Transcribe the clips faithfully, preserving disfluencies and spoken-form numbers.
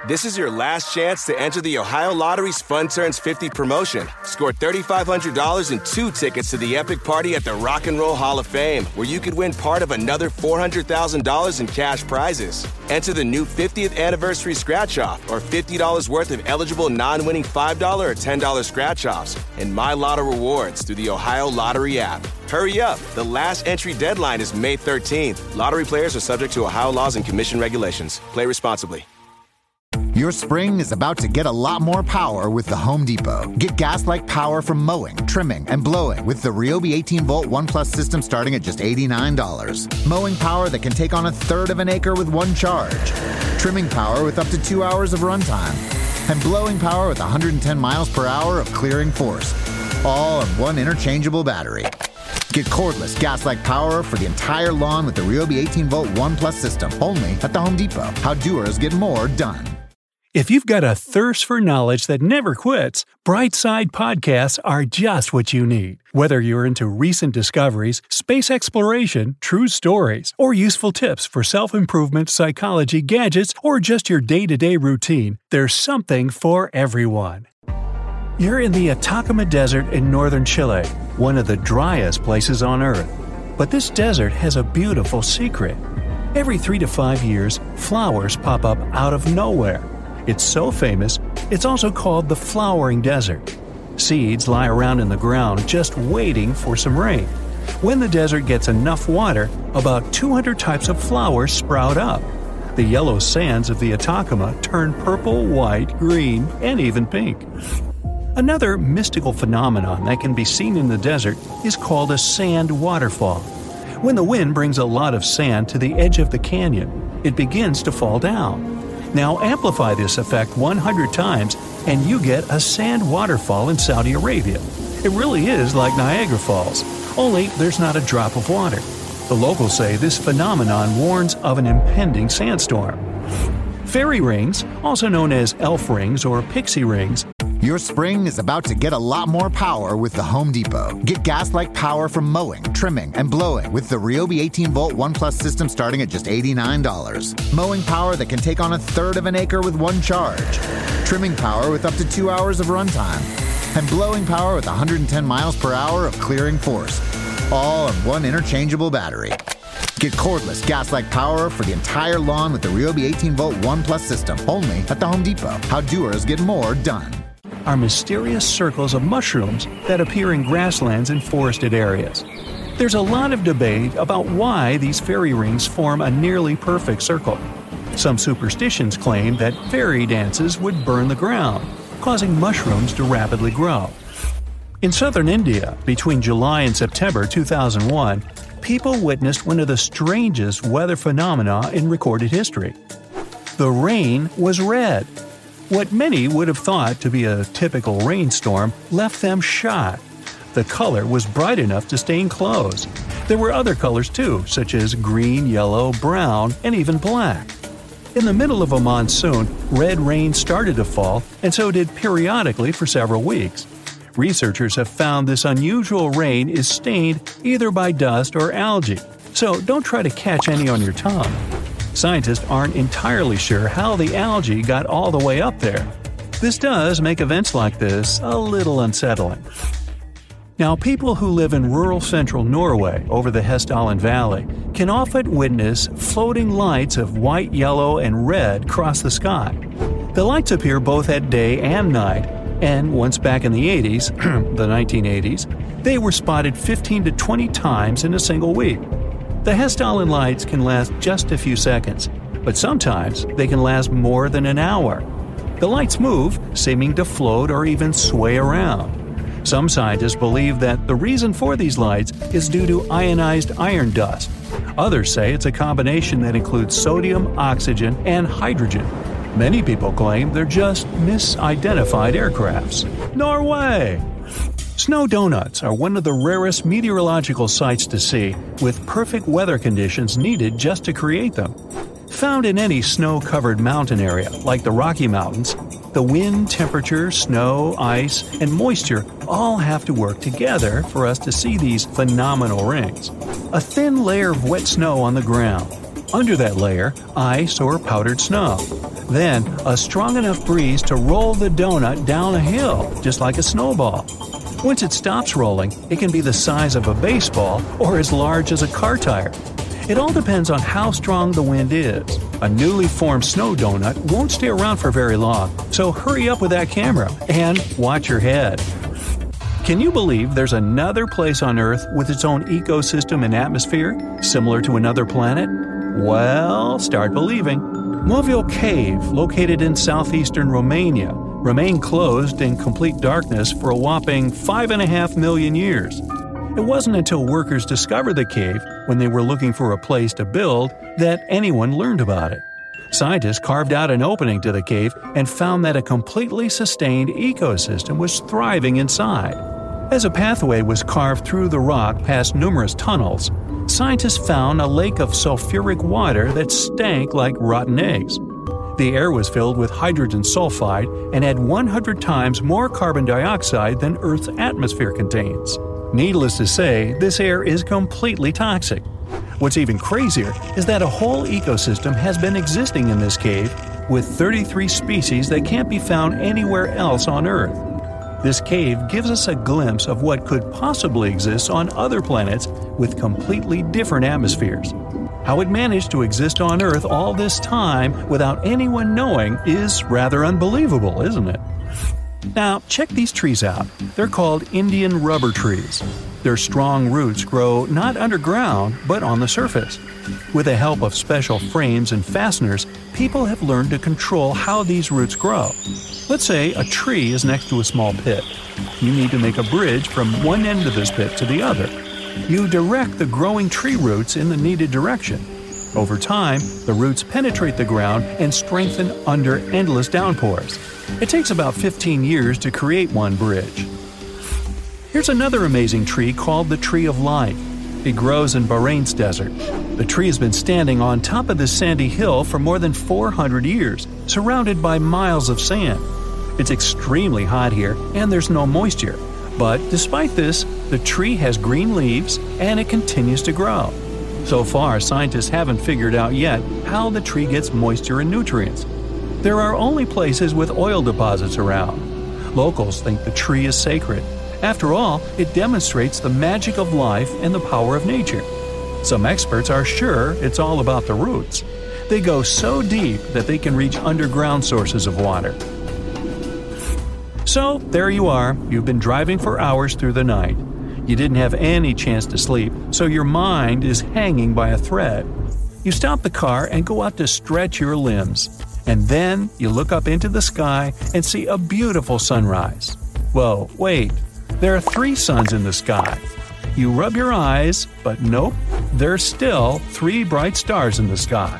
This is your last chance to enter the Ohio Lottery's Fun Turns fifty promotion. Score three thousand five hundred dollars and two tickets to the epic party at the Rock and Roll Hall of Fame, where you could win part of another four hundred thousand dollars in cash prizes. Enter the new fiftieth anniversary scratch-off or fifty dollars worth of eligible non-winning five dollars or ten dollars scratch-offs and My Lotto rewards through the Ohio Lottery app. Hurry up. The last entry deadline is May thirteenth. Lottery players are subject to Ohio laws and commission regulations. Play responsibly. Your spring is about to get a lot more power with the Home Depot. Get gas-like power from mowing, trimming, and blowing with the Ryobi eighteen volt One Plus system starting at just eighty-nine dollars. Mowing power that can take on a third of an acre with one charge. Trimming power with up to two hours of runtime. And blowing power with one hundred ten miles per hour of clearing force. All on one interchangeable battery. Get cordless gas-like power for the entire lawn with the Ryobi eighteen volt One Plus system, only at the Home Depot. How doers get more done. If you've got a thirst for knowledge that never quits, Brightside Podcasts are just what you need. Whether you're into recent discoveries, space exploration, true stories, or useful tips for self-improvement, psychology, gadgets, or just your day-to-day routine, there's something for everyone. You're in the Atacama Desert in northern Chile, one of the driest places on Earth. But this desert has a beautiful secret. Every three to five years, flowers pop up out of nowhere. It's so famous, it's also called the flowering desert. Seeds lie around in the ground just waiting for some rain. When the desert gets enough water, about two hundred types of flowers sprout up. The yellow sands of the Atacama turn purple, white, green, and even pink. Another mystical phenomenon that can be seen in the desert is called a sand waterfall. When the wind brings a lot of sand to the edge of the canyon, it begins to fall down. Now amplify this effect one hundred times and you get a sand waterfall in Saudi Arabia. It really is like Niagara Falls, only there's not a drop of water. The locals say this phenomenon warns of an impending sandstorm. Fairy rings, also known as elf rings or pixie rings, Your spring is about to get a lot more power with the Home Depot. Get gas-like power from mowing, trimming, and blowing with the Ryobi eighteen volt One Plus system starting at just eighty-nine dollars. Mowing power that can take on a third of an acre with one charge. Trimming power with up to two hours of runtime. And blowing power with one hundred ten miles per hour of clearing force. All on one interchangeable battery. Get cordless gas-like power for the entire lawn with the Ryobi eighteen volt One Plus system, only at the Home Depot. How doers get more done. Are mysterious circles of mushrooms that appear in grasslands and forested areas. There's a lot of debate about why these fairy rings form a nearly perfect circle. Some superstitions claim that fairy dances would burn the ground, causing mushrooms to rapidly grow. In southern India, between July and September two thousand one, people witnessed one of the strangest weather phenomena in recorded history. The rain was red. What many would have thought to be a typical rainstorm left them shocked. The color was bright enough to stain clothes. There were other colors too, such as green, yellow, brown, and even black. In the middle of a monsoon, red rain started to fall, and so did periodically for several weeks. Researchers have found this unusual rain is stained either by dust or algae, so don't try to catch any on your tongue. Scientists aren't entirely sure how the algae got all the way up there. This does make events like this a little unsettling. Now, people who live in rural central Norway over the Hessdalen Valley can often witness floating lights of white, yellow, and red cross the sky. The lights appear both at day and night, and once back in the eighties, the nineteen eighties, they were spotted fifteen to twenty times in a single week. The Hessdalen lights can last just a few seconds, but sometimes they can last more than an hour. The lights move, seeming to float or even sway around. Some scientists believe that the reason for these lights is due to ionized iron dust. Others say it's a combination that includes sodium, oxygen, and hydrogen. Many people claim they're just misidentified aircrafts. Norway! Snow donuts are one of the rarest meteorological sights to see, with perfect weather conditions needed just to create them. Found in any snow-covered mountain area, like the Rocky Mountains, the wind, temperature, snow, ice, and moisture all have to work together for us to see these phenomenal rings. A thin layer of wet snow on the ground, Under that layer, ice or powdered snow. Then, a strong enough breeze to roll the donut down a hill, just like a snowball. Once it stops rolling, it can be the size of a baseball or as large as a car tire. It all depends on how strong the wind is. A newly formed snow donut won't stay around for very long, so hurry up with that camera and watch your head. Can you believe there's another place on Earth with its own ecosystem and atmosphere, similar to another planet? Well, start believing. Movil Cave, located in southeastern Romania, remained closed in complete darkness for a whopping five and a half million years. It wasn't until workers discovered the cave, when they were looking for a place to build, that anyone learned about it. Scientists carved out an opening to the cave and found that a completely sustained ecosystem was thriving inside. As a pathway was carved through the rock past numerous tunnels, scientists found a lake of sulfuric water that stank like rotten eggs. The air was filled with hydrogen sulfide and had one hundred times more carbon dioxide than Earth's atmosphere contains. Needless to say, this air is completely toxic. What's even crazier is that a whole ecosystem has been existing in this cave, with thirty-three species that can't be found anywhere else on Earth. This cave gives us a glimpse of what could possibly exist on other planets with completely different atmospheres. How it managed to exist on Earth all this time without anyone knowing is rather unbelievable, isn't it? Now, check these trees out. They're called Indian rubber trees. Their strong roots grow not underground, but on the surface. With the help of special frames and fasteners, people have learned to control how these roots grow. Let's say a tree is next to a small pit. You need to make a bridge from one end of this pit to the other. You direct the growing tree roots in the needed direction. Over time, the roots penetrate the ground and strengthen under endless downpours. It takes about fifteen years to create one bridge. Here's another amazing tree called the Tree of Life. It grows in Bahrain's desert. The tree has been standing on top of this sandy hill for more than four hundred years, surrounded by miles of sand. It's extremely hot here, and there's no moisture. But despite this, the tree has green leaves, and it continues to grow. So far, scientists haven't figured out yet how the tree gets moisture and nutrients. There are only places with oil deposits around. Locals think the tree is sacred. After all, it demonstrates the magic of life and the power of nature. Some experts are sure it's all about the roots. They go so deep that they can reach underground sources of water. So, there you are. You've been driving for hours through the night. You didn't have any chance to sleep, so your mind is hanging by a thread. You stop the car and go out to stretch your limbs. And then you look up into the sky and see a beautiful sunrise. Whoa, wait. There are three suns in the sky. You rub your eyes, but nope, there's still three bright stars in the sky.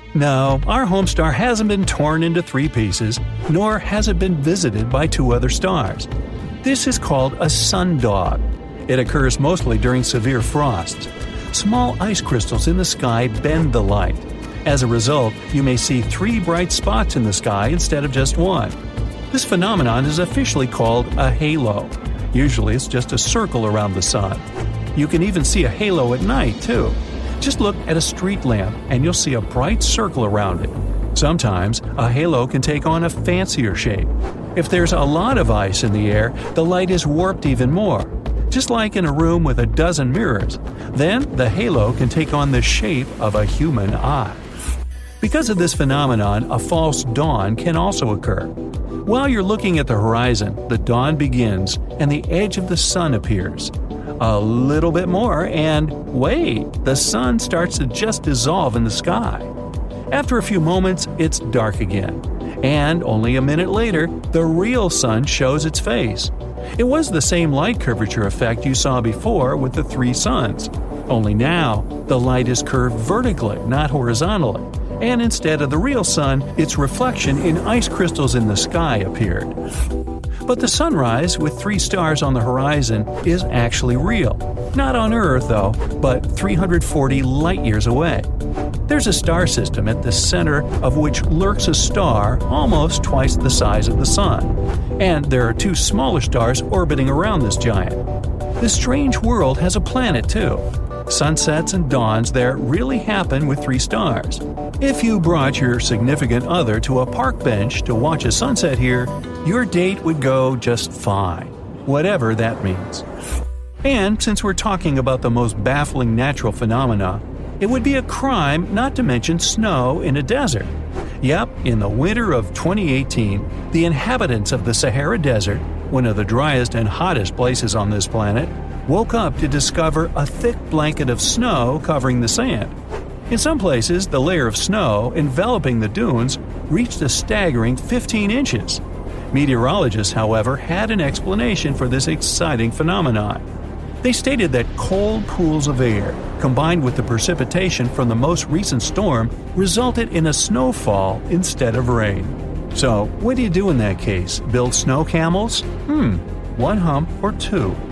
No, our home star hasn't been torn into three pieces, nor has it been visited by two other stars. This is called a sundog. It occurs mostly during severe frosts. Small ice crystals in the sky bend the light. As a result, you may see three bright spots in the sky instead of just one. This phenomenon is officially called a halo. Usually it's just a circle around the sun. You can even see a halo at night, too. Just look at a street lamp and you'll see a bright circle around it. Sometimes, a halo can take on a fancier shape. If there's a lot of ice in the air, the light is warped even more. Just like in a room with a dozen mirrors. Then, the halo can take on the shape of a human eye. Because of this phenomenon, a false dawn can also occur. While you're looking at the horizon, the dawn begins and the edge of the sun appears. A little bit more and, wait, the sun starts to just dissolve in the sky. After a few moments, it's dark again. And only a minute later, the real sun shows its face. It was the same light curvature effect you saw before with the three suns. Only now, the light is curved vertically, not horizontally. And instead of the real sun, its reflection in ice crystals in the sky appeared. But the sunrise with three stars on the horizon is actually real. Not on Earth, though, but three hundred forty light-years away. There's a star system at the center of which lurks a star almost twice the size of the sun. And there are two smaller stars orbiting around this giant. This strange world has a planet, too. Sunsets and dawns there really happen with three stars. If you brought your significant other to a park bench to watch a sunset here, your date would go just fine, whatever that means. And since we're talking about the most baffling natural phenomena, it would be a crime not to mention snow in a desert. Yep, in the winter of twenty eighteen, the inhabitants of the Sahara Desert, one of the driest and hottest places on this planet, woke up to discover a thick blanket of snow covering the sand. In some places, the layer of snow enveloping the dunes reached a staggering fifteen inches. Meteorologists, however, had an explanation for this exciting phenomenon. They stated that cold pools of air, combined with the precipitation from the most recent storm, resulted in a snowfall instead of rain. So, what do you do in that case? Build snow camels? Hmm, one hump or two.